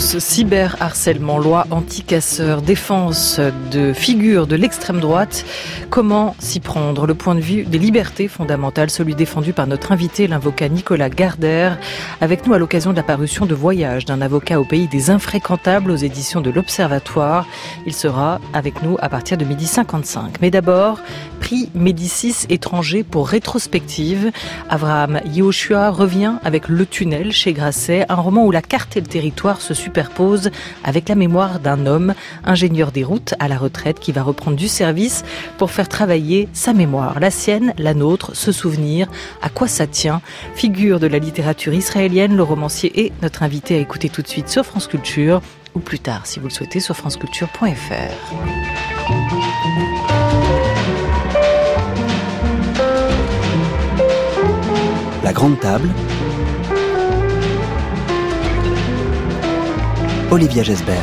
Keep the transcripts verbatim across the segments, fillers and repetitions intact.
tous. Cyberharcèlement, loi anti-casseurs, défense de figures de l'extrême droite. Comment s'y prendre? Le point de vue des libertés fondamentales, celui défendu par notre invité, l'avocat Nicolas Gardère, avec nous à l'occasion de la parution de Voyage d'un avocat au pays des infréquentables aux éditions de l'Observatoire. Il sera avec nous à partir de midi cinquante-cinq. Mais d'abord, prix Médicis étranger pour rétrospective. Avraham Yehoshua revient avec Le Tunnel chez Grasset, un roman où la carte et le territoire se superposent avec la mémoire d'un homme, ingénieur des routes à la retraite, qui va reprendre du service pour faire travailler sa mémoire, la sienne, la nôtre, se souvenir, à quoi ça tient. Figure de la littérature israélienne, le romancier est notre invité à écouter tout de suite sur France Culture, ou plus tard, si vous le souhaitez, sur franceculture point f r. La grande table. Olivia Gesbert.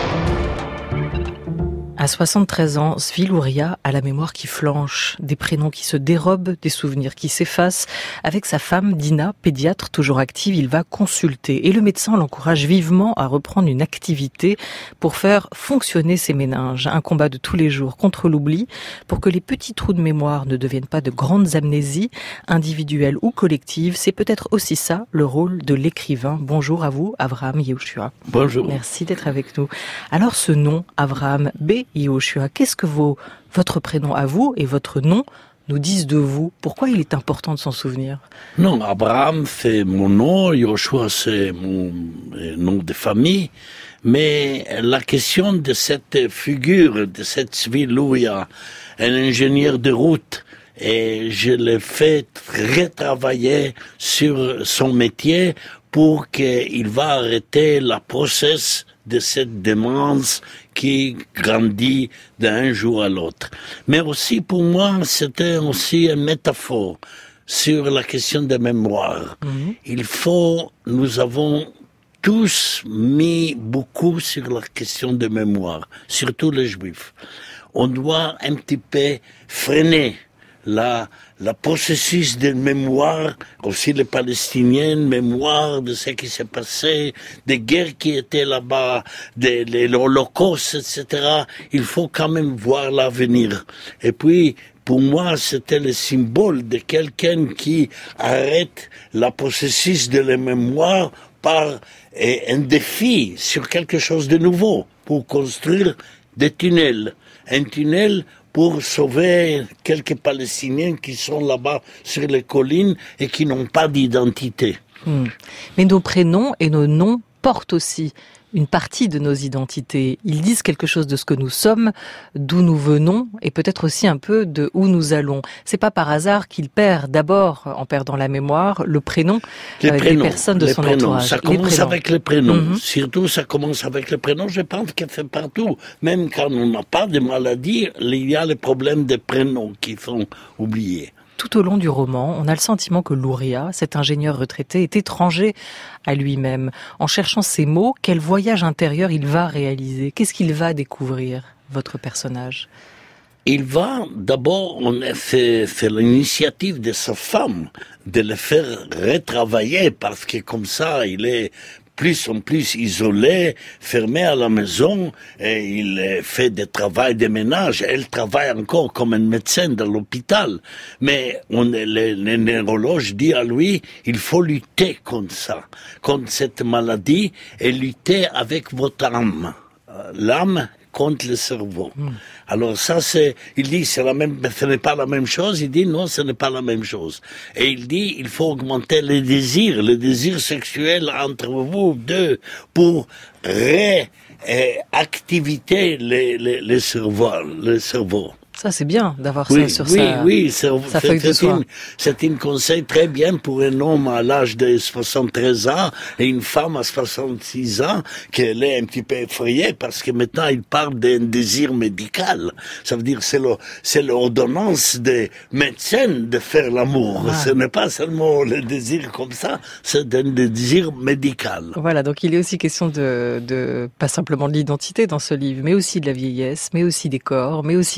À soixante-treize ans, Zvi Luria a la mémoire qui flanche, des prénoms qui se dérobent, des souvenirs qui s'effacent. Avec sa femme, Dina, pédiatre toujours active, il va consulter. Et le médecin l'encourage vivement à reprendre une activité pour faire fonctionner ses méninges. Un combat de tous les jours contre l'oubli, pour que les petits trous de mémoire ne deviennent pas de grandes amnésies, individuelles ou collectives. C'est peut-être aussi ça, le rôle de l'écrivain. Bonjour à vous, Avraham Yehoshua. Bonjour. Merci d'être avec nous. Alors ce nom, Avraham B. Yehoshua, qu'est-ce que vos, votre prénom à vous et votre nom nous disent de vous? Pourquoi il est important de s'en souvenir? Non, Abraham c'est mon nom, Yehoshua c'est mon nom de famille, mais la question de cette figure, de cette Zvi Luria, un ingénieur de route, et je l'ai fait retravailler sur son métier pour qu'il va arrêter la process de cette démence qui grandit d'un jour à l'autre. Mais aussi pour moi, c'était aussi une métaphore sur la question de mémoire. Mmh. Il faut, nous avons tous mis beaucoup sur la question de mémoire, surtout les Juifs. On doit un petit peu freiner la, la processus de mémoire, aussi les Palestiniens, mémoire de ce qui s'est passé, des guerres qui étaient là-bas, de, de l'Holocauste, et cetera. Il faut quand même voir l'avenir. Et puis, pour moi, c'était le symbole de quelqu'un qui arrête la processus de la mémoire par eh, un défi sur quelque chose de nouveau, pour construire des tunnels. Un tunnel pour sauver quelques Palestiniens qui sont là-bas sur les collines et qui n'ont pas d'identité. Mmh. Mais nos prénoms et nos noms portent aussi une partie de nos identités. Ils disent quelque chose de ce que nous sommes, d'où nous venons, et peut-être aussi un peu de où nous allons. C'est pas par hasard qu'il perd d'abord, en perdant la mémoire, le prénom les euh, prénoms, des personnes de les son prénoms. entourage. Ça commence les avec les prénoms. Mm-hmm. Surtout, ça commence avec les prénoms. Je pense que c'est partout. Même quand on n'a pas de maladie, il y a les problèmes des prénoms qui sont oubliés. Tout au long du roman, on a le sentiment que Luria, cet ingénieur retraité, est étranger à lui-même. En cherchant ces mots, quel voyage intérieur il va réaliser? Qu'est-ce qu'il va découvrir, votre personnage? Il va, d'abord, on a fait, fait l'initiative de sa femme de le faire retravailler parce que comme ça, il est plus en plus isolé, fermé à la maison, et il fait des travaux de ménage. Elle travaille encore comme un médecin dans l'hôpital. Mais on, le, le neurologue dit à lui, il faut lutter contre ça, contre cette maladie, et lutter avec votre âme. L'âme contre le cerveau. Mm. Alors ça, c'est, il dit, c'est la même, ce n'est pas la même chose. Il dit, non, ce n'est pas la même chose. Et il dit, il faut augmenter les désirs, les désirs sexuels entre vous deux pour réactiver les, les, les cerveaux, les cerveaux. Ça, c'est bien d'avoir oui, ça sur oui, sa, oui, c'est, sa c'est, feuille de c'est soie. Une, c'est un conseil très bien pour un homme à l'âge de soixante-treize ans et une femme à soixante-six ans qu'elle est un petit peu effrayée parce que maintenant il parle d'un désir médical. Ça veut dire c'est le, c'est l'ordonnance des médecins de faire l'amour. Ah. Ce n'est pas seulement le désir comme ça, c'est un désir médical. Voilà, donc il est aussi question de, de pas simplement de l'identité dans ce livre, mais aussi de la vieillesse, mais aussi des corps, mais aussi de l'amour.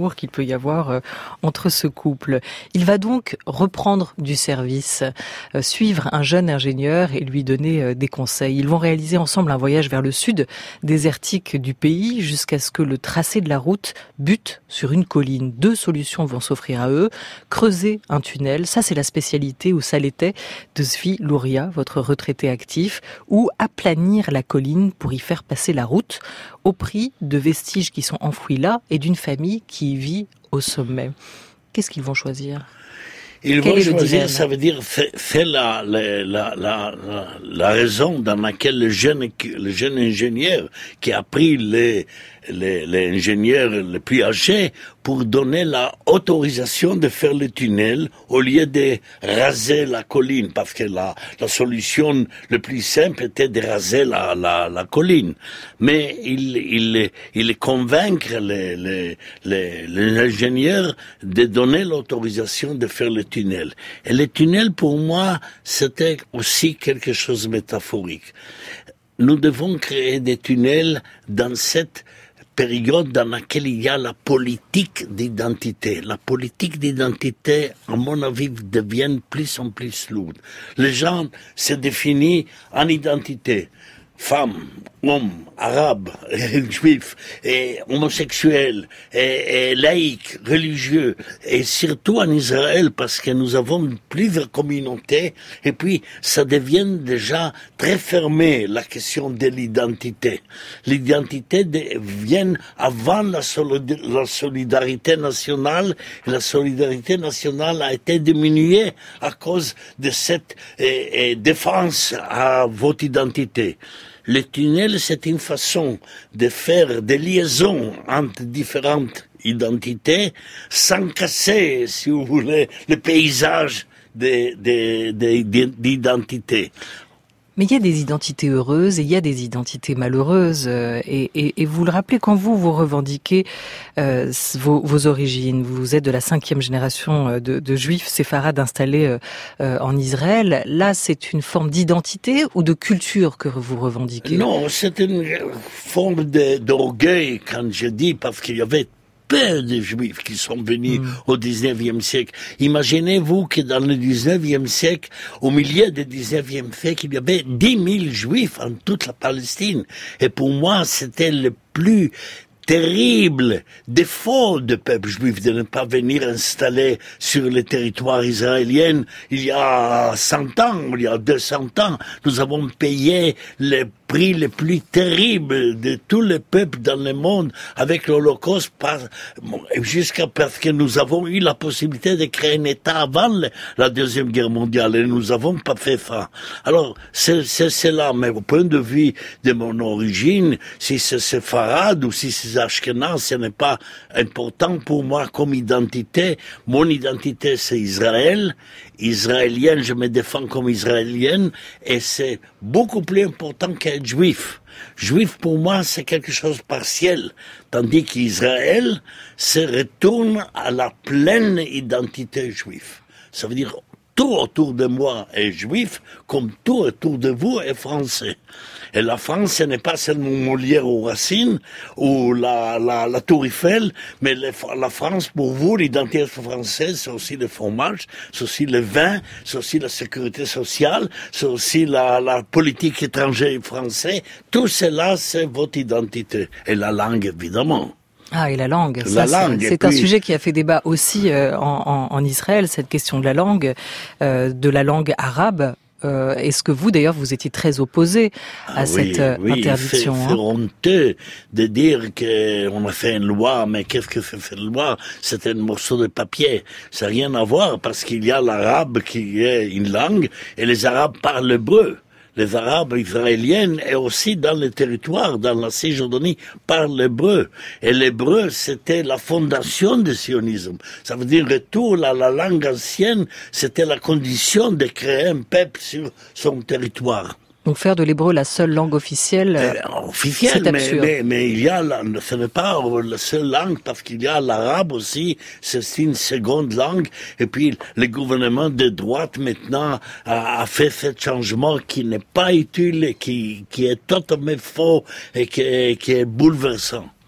d'amour qu'il peut y avoir euh, entre ce couple. Il va donc reprendre du service, euh, suivre un jeune ingénieur et lui donner euh, des conseils. Ils vont réaliser ensemble un voyage vers le sud désertique du pays jusqu'à ce que le tracé de la route bute sur une colline. Deux solutions vont s'offrir à eux. Creuser un tunnel, ça c'est la spécialité, ou ça l'était, de Zvi Luria, votre retraité actif, ou aplanir la colline pour y faire passer la route, au prix de vestiges qui sont enfouis là et d'une famille qui y vit au sommet. Qu'est-ce qu'ils vont choisir ? Ils Quel vont est le choisir, dilemme ? ça veut dire, c'est, c'est la, la, la, la, la raison dans laquelle le jeune, le jeune ingénieur qui a pris les, les, les ingénieurs les plus âgés pour donner la autorisation de faire le tunnel au lieu de raser la colline, parce que la, la solution le plus simple était de raser la, la, la colline. Mais il, il, il convaincre les, les, les, les ingénieurs de donner l'autorisation de faire le tunnel. Et le tunnel, pour moi, c'était aussi quelque chose de métaphorique. Nous devons créer des tunnels dans cette période dans laquelle il y a la politique d'identité. La politique d'identité, à mon avis, devient plus en plus lourde. Les gens se définissent en identité. Femmes, hommes, arabes, juifs, et homosexuels, et, et laïcs, religieux, et surtout en Israël, parce que nous avons plusieurs communautés, et puis ça devient déjà très fermé, la question de l'identité. L'identité vient avant la, solid- la solidarité nationale, et la solidarité nationale a été diminuée à cause de cette et, et défense à votre identité. Le tunnel, c'est une façon de faire des liaisons entre différentes identités sans casser, si vous voulez, le paysage de, de, de, d'identité. Mais il y a des identités heureuses et il y a des identités malheureuses. Et, et, et vous le rappelez, quand vous, vous revendiquez euh, vos, vos origines, vous êtes de la cinquième génération de, de juifs séfarades installés euh, en Israël. Là, c'est une forme d'identité ou de culture que vous revendiquez ? Non, c'est une forme de, d'orgueil, quand je dis, parce qu'il y avait peu de juifs qui sont venus mmh. au dix-neuvième siècle. Imaginez-vous que dans le dix-neuvième siècle, au milieu du dix-neuvième siècle, il y avait dix mille juifs en toute la Palestine. Et pour moi, c'était le plus terrible défaut du peuple juif de ne pas venir installer sur le territoire israélien il y a cent ans, il y a deux cents ans. Nous avons payé le prix le plus terrible de tous les peuples dans le monde avec l'Holocauste, par, jusqu'à parce que nous avons eu la possibilité de créer un État avant le, la Deuxième Guerre mondiale et nous n'avons pas fait ça. Alors, c'est, c'est cela, mais au point de vue de mon origine, si c'est séfarade ou si c'est Ashkenaz, ce n'est pas important pour moi comme identité. Mon identité, c'est Israël. Israélienne, je me défends comme israélienne et c'est beaucoup plus important qu'être juif. Juif, pour moi, c'est quelque chose de partiel, tandis qu'Israël se retourne à la pleine identité juive. Ça veut dire tout autour de moi est juif, comme tout autour de vous est français. Et la France, ce n'est pas seulement Molière ou Racine, ou la, la, la Tour Eiffel, mais les, la France, pour vous, l'identité française, c'est aussi le fromage, c'est aussi le vin, c'est aussi la sécurité sociale, c'est aussi la, la politique étrangère française. Tout cela, c'est votre identité. Et la langue, évidemment. Ah, et la langue, la ça, langue, c'est, c'est puis... un sujet qui a fait débat aussi euh, en, en, en Israël, cette question de la langue, euh, de la langue arabe. Euh, est-ce que vous, d'ailleurs, vous étiez très opposé à ah, cette oui, oui, interdiction? C'est, c'est honteux de dire qu'on a fait une loi, mais qu'est-ce que c'est cette loi? C'est un morceau de papier. Ça n'a rien à voir parce qu'il y a l'arabe qui est une langue et les arabes parlent l'hébreu. Les Arabes israéliens et aussi dans le territoire, dans la Cisjordanie, parlent l'hébreu. Et l'hébreu, c'était la fondation du sionisme. Ça veut dire retour à la langue ancienne, c'était la condition de créer un peuple sur son territoire. Donc faire de l'hébreu la seule langue officielle, euh, officielle c'est absurde. Mais, mais, mais il y a, la, ce n'est pas la seule langue parce qu'il y a l'arabe aussi, c'est une seconde langue. Et puis le gouvernement de droite maintenant a, a fait ce changement qui n'est pas utile, qui, qui est totalement faux et qui, qui est bouleversant.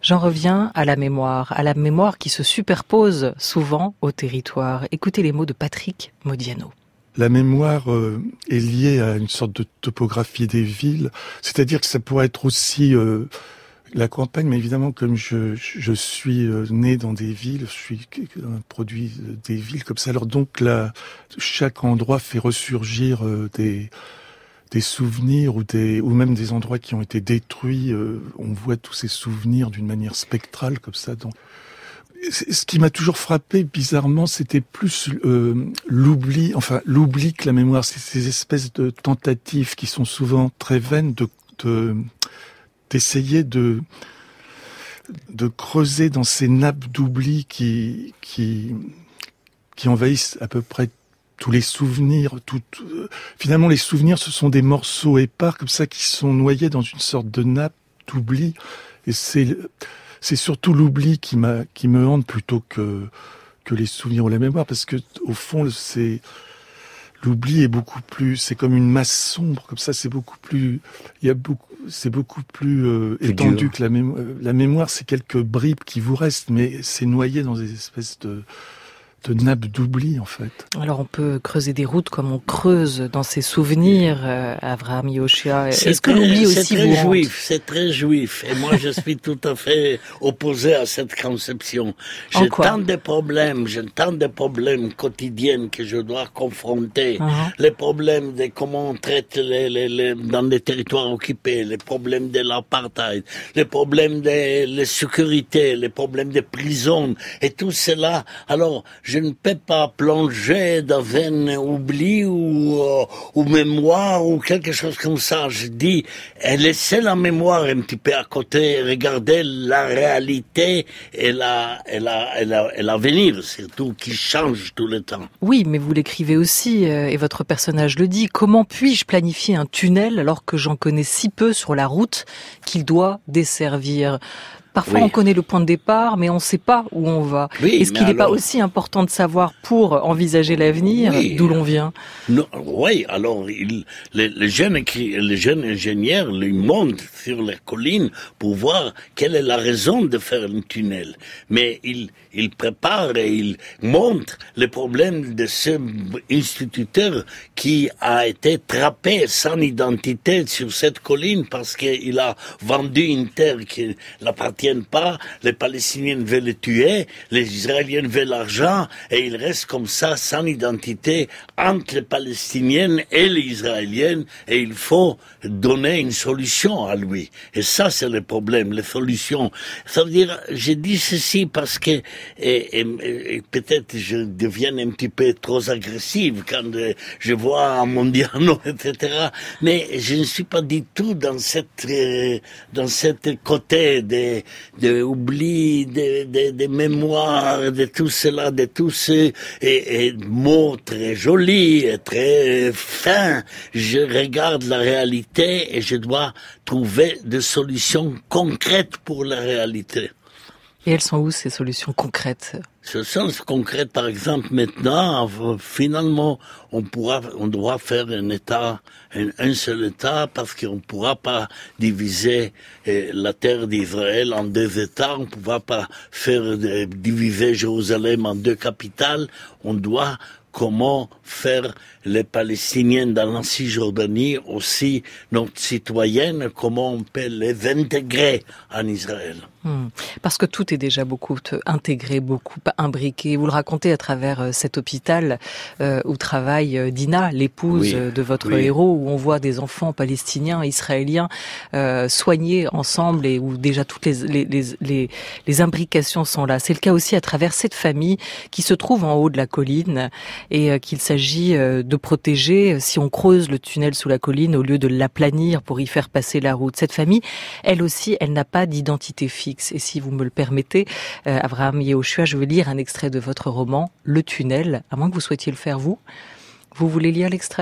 J'en reviens à la mémoire, à la mémoire qui se superpose souvent au territoire. Écoutez les mots de Patrick Modiano. La mémoire euh, est liée à une sorte de topographie des villes, c'est-à-dire que ça pourrait être aussi euh, la campagne, mais évidemment comme je, je suis euh, né dans des villes, je suis un produit des villes comme ça, alors donc là, chaque endroit fait ressurgir euh, des, des souvenirs ou, des, ou même des endroits qui ont été détruits, euh, on voit tous ces souvenirs d'une manière spectrale comme ça, donc ce qui m'a toujours frappé, bizarrement, c'était plus euh, l'oubli, enfin l'oubli que la mémoire. C'est ces espèces de tentatives qui sont souvent très vaines de, de d'essayer de de creuser dans ces nappes d'oubli qui qui qui envahissent à peu près tous les souvenirs. Tout, tout, finalement, les souvenirs, ce sont des morceaux épars comme ça qui sont noyés dans une sorte de nappe d'oubli. Et c'est C'est surtout l'oubli qui m'a, qui me hante plutôt que, que les souvenirs ou la mémoire, parce que, au fond, c'est, l'oubli est beaucoup plus, c'est comme une masse sombre, comme ça, c'est beaucoup plus, il y a beaucoup, c'est beaucoup plus, euh, étendu que la mémoire. La mémoire, c'est quelques bribes qui vous restent, mais c'est noyé dans des espèces de, de nappe d'oubli, en fait. Alors, on peut creuser des routes comme on creuse dans ses souvenirs, euh, Avraham Yehoshua. Est-ce que l'oubli aussi vous hante ? C'est très juif, c'est très juif. Et moi, je suis tout à fait opposé à cette conception. J'ai tant de problèmes, j'ai tant de problèmes quotidiens que je dois confronter. Uh-huh. Les problèmes de comment on traite les, les, les, dans les territoires occupés, les problèmes de l'apartheid, les problèmes de la sécurité, les problèmes des prisons, et tout cela. Alors, je ne peux pas plonger dans un oubli ou, euh, ou mémoire ou quelque chose comme ça. Je dis, laissez la mémoire un petit peu à côté, regardez la réalité et, la, et, la, et, la, et l'avenir, surtout, qui change tout le temps. Oui, mais vous l'écrivez aussi, euh, et votre personnage le dit. Comment puis-je planifier un tunnel alors que j'en connais si peu sur la route qu'il doit desservir ? Parfois, oui. On connaît le point de départ, mais on ne sait pas où on va. Oui, Est-ce qu'il n'est alors... pas aussi important de savoir pour envisager l'avenir, oui. D'où l'on vient ? Non, oui, alors il, les, les, jeunes écrit, les jeunes ingénieurs ils montent sur les collines pour voir quelle est la raison de faire un tunnel. Mais ils, ils préparent et ils montrent les problèmes de ce instituteur qui a été trappé sans identité sur cette colline parce qu'il a vendu une terre qui l'appartient pas, les Palestiniens veulent le tuer, les Israéliens veulent l'argent, et il reste comme ça, sans identité, entre les Palestiniens et les Israéliens, et il faut donner une solution à lui. Et ça, c'est le problème, les solutions. Ça veut dire, j'ai dit ceci parce que, et, et, et peut-être je deviens un petit peu trop agressive quand je vois Modiano, et cetera, mais je ne suis pas du tout dans cette, dans cette côté des de oubli, de, de, de mémoire, de tout cela, de tous ces et, et mots très jolis, et très fins. Je regarde la réalité et je dois trouver des solutions concrètes pour la réalité. Et elles sont où ces solutions concrètes ? Ce sens concret, par exemple, maintenant, finalement, on pourra, on doit faire un État, un, un seul État, parce qu'on ne pourra pas diviser eh, la terre d'Israël en deux États, on ne pourra pas faire eh, diviser Jérusalem en deux capitales. On doit comment faire les Palestiniens dans la Cisjordanie aussi notre citoyenne, comment on peut les intégrer en Israël. Mmh. Parce que tout est déjà beaucoup intégré, beaucoup imbriqué. Vous le racontez à travers cet hôpital euh, où travaille Dina, l'épouse oui. de votre oui. héros, où on voit des enfants palestiniens, israéliens euh, soignés ensemble et où déjà toutes les, les, les, les, les imbrications sont là. C'est le cas aussi à travers cette famille qui se trouve en haut de la colline et euh, qu'il s'agit euh, de protéger si on creuse le tunnel sous la colline au lieu de l'aplanir pour y faire passer la route. Cette famille, elle aussi, elle n'a pas d'identité fixe. Et si vous me le permettez, euh, Avraham Yehoshua, je veux lire un extrait de votre roman, Le Tunnel, à moins que vous souhaitiez le faire vous. Vous voulez lire l'extrait ?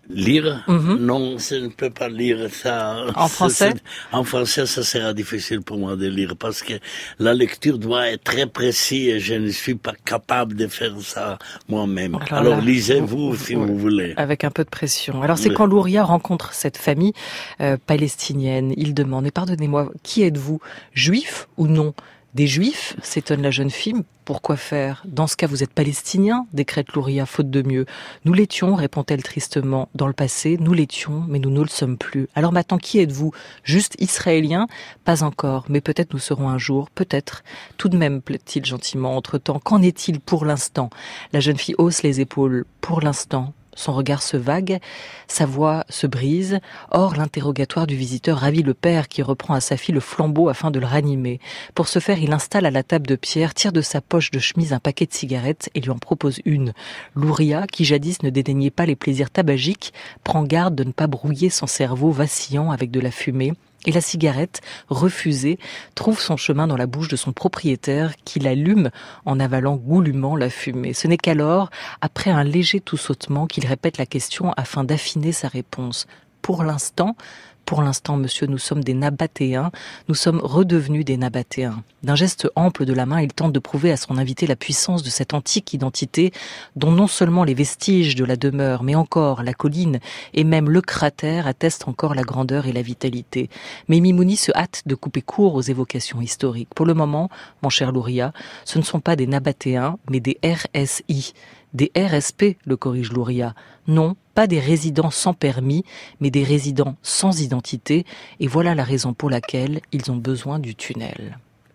Lire? Mm-hmm. Non, je ne peux pas lire ça. En français? En français, ça sera difficile pour moi de lire parce que la lecture doit être très précise et je ne suis pas capable de faire ça moi-même. Alors, Alors là, lisez-vous vous, si vous, vous voulez. Avec un peu de pression. Alors c'est oui. Quand Louria rencontre cette famille euh, palestinienne, il demande, et pardonnez-moi, qui êtes-vous? Juif ou non? Des Juifs, s'étonne la jeune fille. Pourquoi faire? Dans ce cas, vous êtes palestinien, décrète Louria, faute de mieux. Nous l'étions, répond-elle tristement. Dans le passé, nous l'étions, mais nous ne le sommes plus. Alors maintenant, qui êtes-vous? Juste israélien? Pas encore, mais peut-être nous serons un jour, peut-être. Tout de même, plaît-il gentiment, entre-temps. Qu'en est-il pour l'instant? La jeune fille hausse les épaules. Pour l'instant. Son regard se vague, sa voix se brise. Or, l'interrogatoire du visiteur ravit le père qui reprend à sa fille le flambeau afin de le ranimer. Pour ce faire, il installe à la table de pierre, tire de sa poche de chemise un paquet de cigarettes et lui en propose une. Louria, qui jadis ne dédaignait pas les plaisirs tabagiques, prend garde de ne pas brouiller son cerveau vacillant avec de la fumée. Et la cigarette, refusée, trouve son chemin dans la bouche de son propriétaire qui l'allume en avalant goulûment la fumée. Ce n'est qu'alors, après un léger tout-sautement, qu'il répète la question afin d'affiner sa réponse. Pour l'instant, pour l'instant, monsieur, nous sommes des Nabatéens, nous sommes redevenus des Nabatéens. D'un geste ample de la main, il tente de prouver à son invité la puissance de cette antique identité dont non seulement les vestiges de la demeure, mais encore la colline et même le cratère attestent encore la grandeur et la vitalité. Mais Mimouni se hâte de couper court aux évocations historiques. Pour le moment, mon cher Louria, ce ne sont pas des Nabatéens, mais des R S I. Des R S P, le corrige Louria. Non, pas des résidents sans permis, mais des résidents sans identité. Et voilà la raison pour laquelle ils ont besoin du tunnel.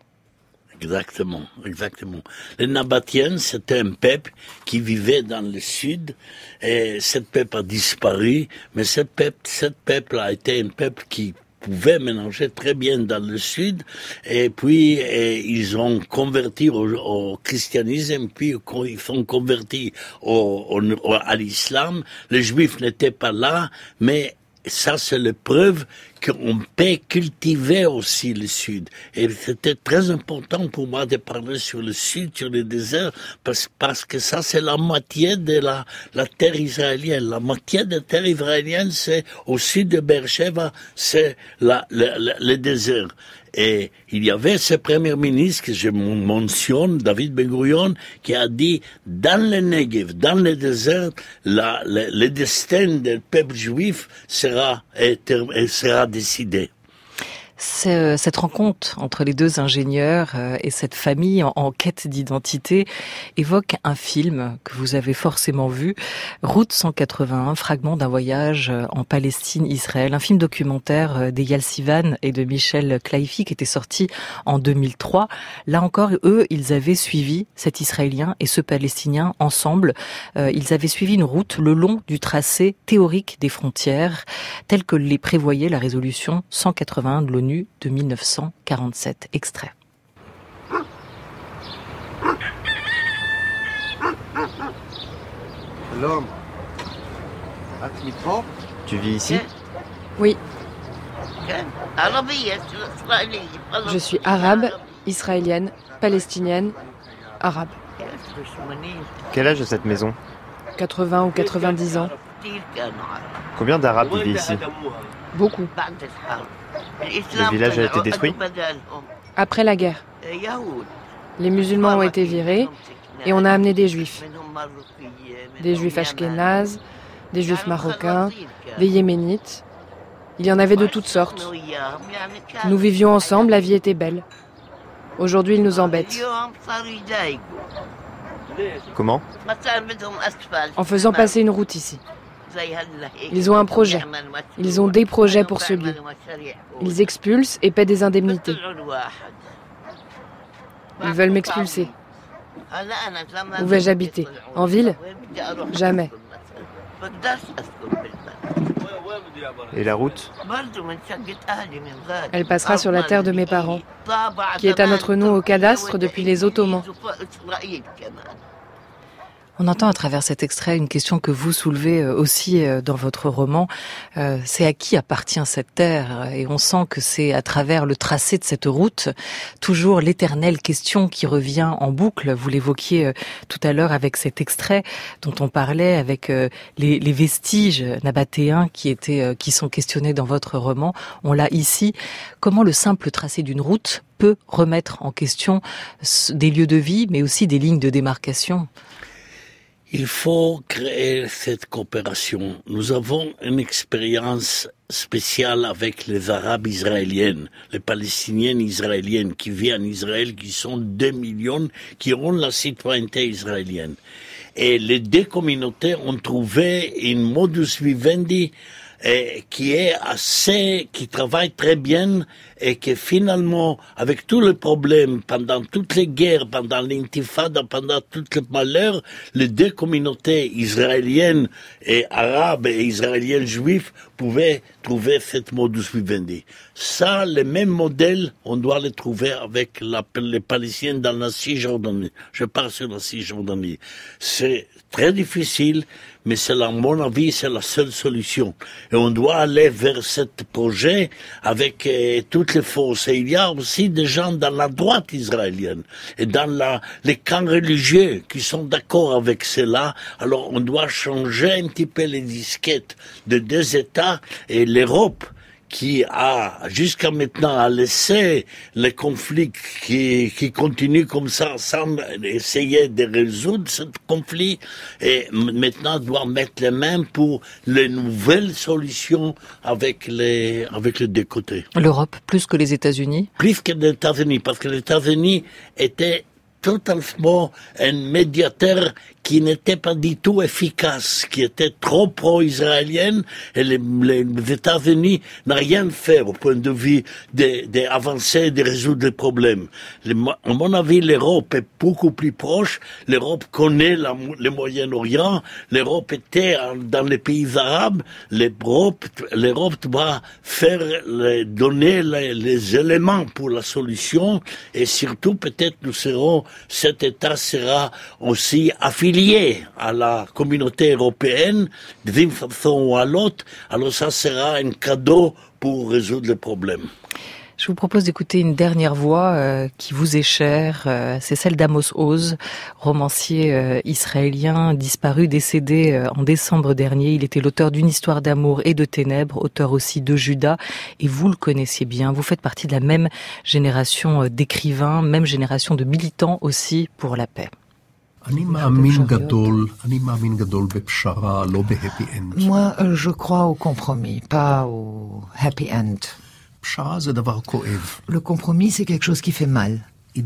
Exactement, exactement. Les Nabatéens, c'était un peuple qui vivait dans le sud, et ce peuple a disparu, mais ce peuple, ce peuple a été un peuple qui pouvaient mélanger très bien dans le sud, et puis et ils ont converti au, au christianisme, puis quand ils sont convertis au, au, à l'islam, les juifs n'étaient pas là, mais ça c'est la preuve qu'on peut cultiver aussi le sud. Et c'était très important pour moi de parler sur le sud, sur le désert, parce, parce que ça c'est la moitié de la, la terre israélienne. La moitié de la terre israélienne, c'est au sud de Beersheba, c'est la, la, la, le désert. Et il y avait ce premier ministre que je mentionne, David Ben-Gurion, qui a dit, dans le Negev, dans le désert, la, le, le destin du peuple juif sera, sera décidé. Cette rencontre entre les deux ingénieurs et cette famille en, en quête d'identité évoque un film que vous avez forcément vu, Route cent quatre-vingt-un, fragment d'un voyage en Palestine-Israël, un film documentaire d'Eyal Sivan et de Michel Claifi qui était sorti en deux mille trois. Là encore, eux, ils avaient suivi cet Israélien et ce Palestinien ensemble. Euh, ils avaient suivi une route le long du tracé théorique des frontières, tel que les prévoyait la résolution cent quatre-vingt-un de l'ONU de mille neuf cent quarante-sept. Extrait. L'homme. Tu vis ici? Oui. Je suis arabe, israélienne, palestinienne, arabe. Quel âge a cette maison? quatre-vingts ou quatre-vingt-dix ans. Combien d'Arabes vivent ici? Beaucoup. Le village a été détruit? Après la guerre. Les musulmans ont été virés et on a amené des juifs. Des juifs ashkénazes, des juifs marocains, des yéménites. Il y en avait de toutes sortes. Nous vivions ensemble, la vie était belle. Aujourd'hui, ils nous embêtent. Comment? En faisant passer une route ici. Ils ont un projet. Ils ont des projets pour ce lieu. Ils expulsent et paient des indemnités. Ils veulent m'expulser. Où vais-je habiter? En ville? Jamais. Et la route? Elle passera sur la terre de mes parents, qui est à notre nom au cadastre depuis les Ottomans. On entend à travers cet extrait une question que vous soulevez aussi dans votre roman. Euh, c'est à qui appartient cette terre? Et on sent que c'est à travers le tracé de cette route, toujours l'éternelle question qui revient en boucle. Vous l'évoquiez tout à l'heure avec cet extrait dont on parlait, avec les, les vestiges nabatéens qui étaient, qui sont questionnés dans votre roman. On l'a ici. Comment le simple tracé d'une route peut remettre en question des lieux de vie, mais aussi des lignes de démarcation? Il faut créer cette coopération. Nous avons une expérience spéciale avec les Arabes israéliennes, les Palestiniennes israéliennes qui vivent en Israël, qui sont deux millions, qui ont la citoyenneté israélienne. Et les deux communautés ont trouvé une modus vivendi et qui est assez, qui travaille très bien et qui finalement, avec tous les problèmes, pendant toutes les guerres, pendant l'intifada, pendant tous les malheurs, les deux communautés israéliennes et arabes et israéliennes juifs pouvaient trouver cette modus vivendi. Ça, le même modèle, on doit le trouver avec la, les Palestiniens dans la Cisjordanie. Je parle sur la Cisjordanie. C'est très difficile, mais c'est, à mon avis, c'est la seule solution. Et on doit aller vers ce projet avec euh, toutes les forces. Et il y a aussi des gens dans la droite israélienne et dans la, les camps religieux qui sont d'accord avec cela. Alors on doit changer un petit peu les disquettes de deux États et l'Europe, qui a jusqu'à maintenant a laissé les conflits qui, qui continuent comme ça sans essayer de résoudre ce conflit, et maintenant doit mettre les mains pour les nouvelles solutions avec les, avec les deux côtés. L'Europe plus que les États-Unis? Plus que les États-Unis, parce que les États-Unis étaient totalement un médiateur qui n'était pas du tout efficace, qui était trop pro-israélien, et les, les États-Unis n'ont rien fait au point de vue d'avancer, de, de, de résoudre les problèmes. Les, à mon avis, l'Europe est beaucoup plus proche. L'Europe connaît la, le Moyen-Orient. L'Europe était dans les pays arabes. L'Europe, l'Europe doit faire, les, donner les, les éléments pour la solution, et surtout peut-être nous serons, cet État sera aussi affilié à la communauté européenne d'une façon ou à l'autre. Alors ça sera un cadeau pour résoudre le problème. Je vous propose d'écouter une dernière voix euh, qui vous est chère, euh, c'est celle d'Amos Oz, romancier euh, israélien disparu, décédé euh, en décembre dernier. Il était l'auteur d'une histoire d'amour et de ténèbres, auteur aussi de Judas, et vous le connaissiez bien. Vous faites partie de la même génération euh, d'écrivains, même génération de militants aussi pour la paix. Moi, je crois au compromis, pas au happy end. Le compromis, c'est quelque chose qui fait mal.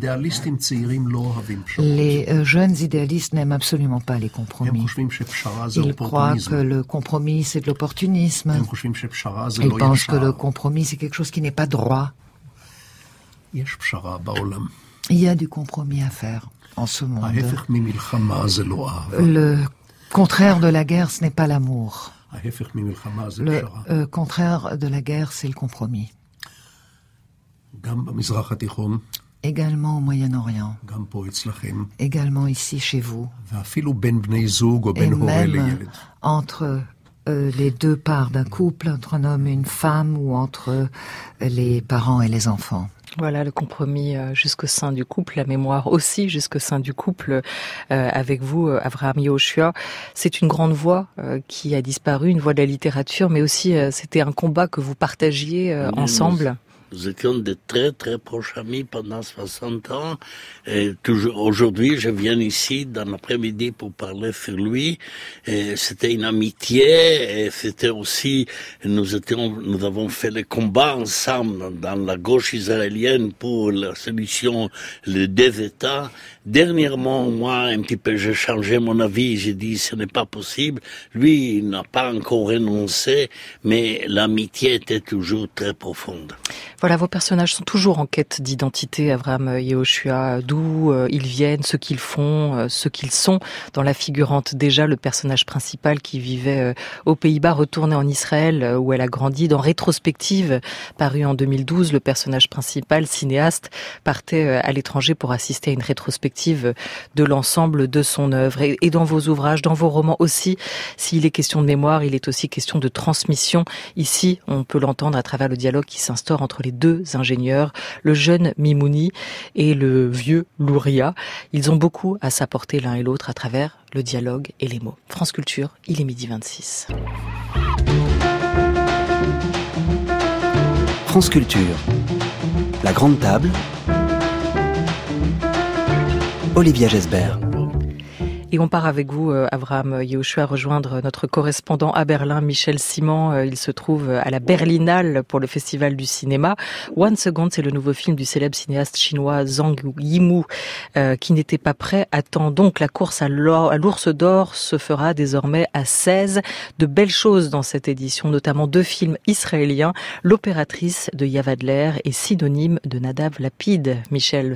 Les jeunes idéalistes n'aiment absolument pas les compromis. Ils croient que le compromis, c'est de l'opportunisme. Ils pensent que le compromis, c'est quelque chose qui n'est pas droit. Il y a du compromis à faire en ce monde. Le contraire de la guerre, ce n'est pas l'amour. Le euh, contraire de la guerre, c'est le compromis. Également au Moyen-Orient, également ici chez vous, et même entre euh, les deux parts d'un couple, entre un homme et une femme, ou entre euh, les parents et les enfants. Voilà, le compromis euh, jusqu'au sein du couple, la mémoire aussi jusqu'au sein du couple euh, avec vous, Avraham Yehoshua. C'est une grande voix euh, qui a disparu, une voix de la littérature, mais aussi euh, c'était un combat que vous partagiez euh, oui, ensemble. Nous étions de très très proches amis pendant soixante ans, et toujours aujourd'hui je viens ici dans l'après-midi pour parler sur lui, et c'était une amitié, et c'était aussi, nous étions, nous avons fait le combat ensemble dans la gauche israélienne pour la solution, les deux États. Dernièrement, moi, un petit peu, j'ai changé mon avis, j'ai dit ce n'est pas possible. Lui, il n'a pas encore renoncé, mais l'amitié était toujours très profonde. Voilà, vos personnages sont toujours en quête d'identité, Avraham Yehoshua, d'où euh, ils viennent, ce qu'ils font, euh, ce qu'ils sont. Dans La Figurante, déjà, le personnage principal qui vivait euh, aux Pays-Bas, retourné en Israël, euh, où elle a grandi. Dans Rétrospective, paru en deux mille douze, le personnage principal, cinéaste, partait euh, à l'étranger pour assister à une rétrospective de l'ensemble de son œuvre. Et, et dans vos ouvrages, dans vos romans aussi, s'il est question de mémoire, il est aussi question de transmission. Ici, on peut l'entendre à travers le dialogue qui s'instaure entre les deux ingénieurs, le jeune Mimouni et le vieux Louria. Ils ont beaucoup à s'apporter l'un et l'autre à travers le dialogue et les mots. France Culture, il est midi vingt-six. France Culture, la grande table, Olivia Gesbert. Et on part avec vous, Avraham Yehoshua, rejoindre notre correspondant à Berlin, Michel Simon. Il se trouve à la Berlinale pour le Festival du cinéma. One Second, c'est le nouveau film du célèbre cinéaste chinois Zhang Yimou, euh, qui n'était pas prêt à temps. Donc la course à l'ours d'or se fera désormais à seize. De belles choses dans cette édition, notamment deux films israéliens. L'opératrice de Yav Adler et Synonyme de Nadav Lapid. Michel.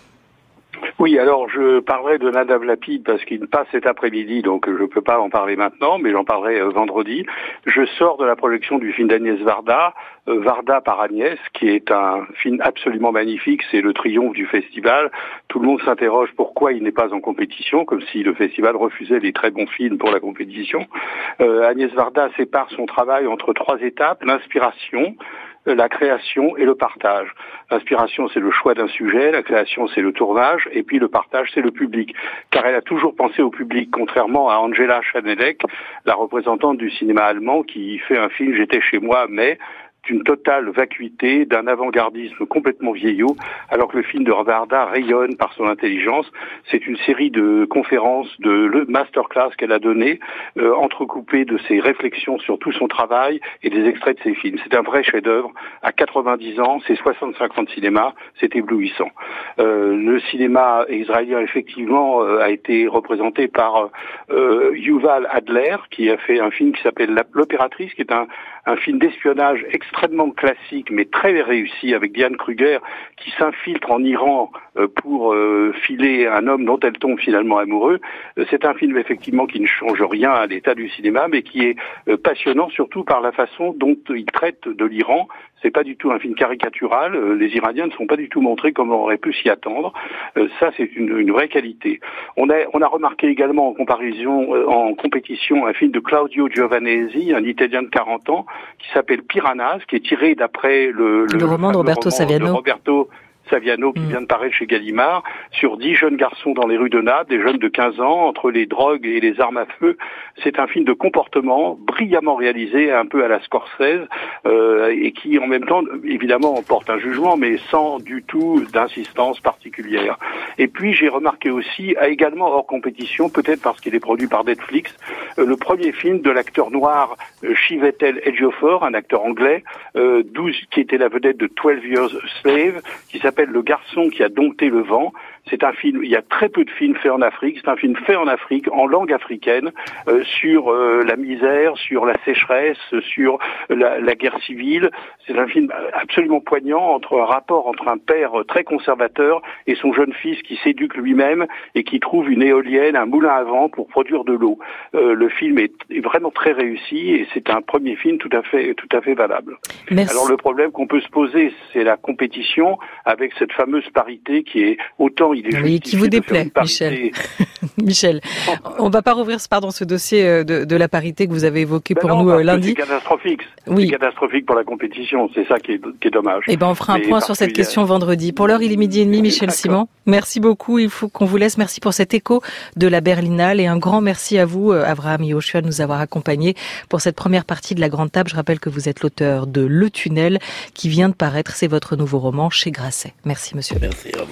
Oui, alors je parlerai de Nadav Lapid parce qu'il passe cet après-midi, donc je ne peux pas en parler maintenant, mais j'en parlerai euh, vendredi. Je sors de la projection du film d'Agnès Varda, euh, Varda par Agnès, qui est un film absolument magnifique, c'est le triomphe du festival. Tout le monde s'interroge pourquoi il n'est pas en compétition, comme si le festival refusait les très bons films pour la compétition. Euh, Agnès Varda sépare son travail entre trois étapes, l'inspiration, la création et le partage. L'inspiration, c'est le choix d'un sujet, la création, c'est le tournage, et puis le partage, c'est le public. Car elle a toujours pensé au public, contrairement à Angela Schanelek, la représentante du cinéma allemand, qui fait un film « J'étais chez moi, mais » d'une totale vacuité, d'un avant-gardisme complètement vieillot, alors que le film de Varda rayonne par son intelligence. C'est une série de conférences, de masterclass qu'elle a donné, euh, entrecoupées de ses réflexions sur tout son travail et des extraits de ses films. C'est un vrai chef-d'œuvre. À quatre-vingt-dix ans, c'est soixante-cinq ans de cinéma, c'est éblouissant. Euh, le cinéma israélien, effectivement, euh, a été représenté par euh, Yuval Adler, qui a fait un film qui s'appelle L'Opératrice, qui est un, un film d'espionnage extrêmement extrêmement classique mais très réussi avec Diane Kruger qui s'infiltre en Iran euh, pour euh, filer un homme dont elle tombe finalement amoureux. Euh, c'est un film effectivement qui ne change rien à l'état du cinéma mais qui est euh, passionnant surtout par la façon dont il traite de l'Iran. C'est pas du tout un film caricatural. Euh, les Iraniens ne sont pas du tout montrés comme on aurait pu s'y attendre. Euh, ça, c'est une, une vraie qualité. On a, on a remarqué également en comparaison, euh, en compétition, un film de Claudio Giovanesi, un Italien de quarante ans, qui s'appelle Piranhas, qui est tiré d'après le, le, le roman de Roberto roman Saviano. De Roberto Saviano qui mmh. vient de paraître chez Gallimard, sur dix jeunes garçons dans les rues de Naples, des jeunes de quinze ans, entre les drogues et les armes à feu. C'est un film de comportement brillamment réalisé, un peu à la Scorsese, euh, et qui en même temps, évidemment, porte un jugement, mais sans du tout d'insistance particulière. Et puis j'ai remarqué aussi, également hors compétition, peut-être parce qu'il est produit par Netflix, euh, le premier film de l'acteur noir euh, Chiwetel Ejiofor, un acteur anglais, euh, douze, qui était la vedette de twelve years a Slave, qui s'appelle Le garçon qui a dompté le vent. C'est un film, il y a très peu de films faits en Afrique, c'est un film fait en Afrique, en langue africaine, euh, sur euh, la misère, sur la sécheresse, sur la, la guerre civile. C'est un film absolument poignant entre un rapport entre un père très conservateur et son jeune fils qui s'éduque lui-même et qui trouve une éolienne, un moulin à vent pour produire de l'eau. Euh, le film est, est vraiment très réussi et c'est un premier film tout à fait, tout à fait valable. Merci. Alors le problème qu'on peut se poser, c'est la compétition avec cette fameuse parité qui est autant il est oui, qui vous déplaît, Michel. Michel, on ne va pas rouvrir pardon, ce dossier de, de la parité que vous avez évoqué ben pour non, nous euh, lundi. C'est catastrophique. Oui. C'est catastrophique pour la compétition. C'est ça qui est, qui est dommage. Eh ben, on fera un Mais point sur cette question vendredi. Pour l'heure, il est midi et demi, Michel Simon. Merci beaucoup. Il faut qu'on vous laisse. Merci pour cet écho de la Berlinale et un grand merci à vous, Avraham Yehoshua, de nous avoir accompagnés pour cette première partie de la Grande Table. Je rappelle que vous êtes l'auteur de Le Tunnel qui vient de paraître. C'est votre nouveau roman chez Grasset. Merci, monsieur. Merci à vous.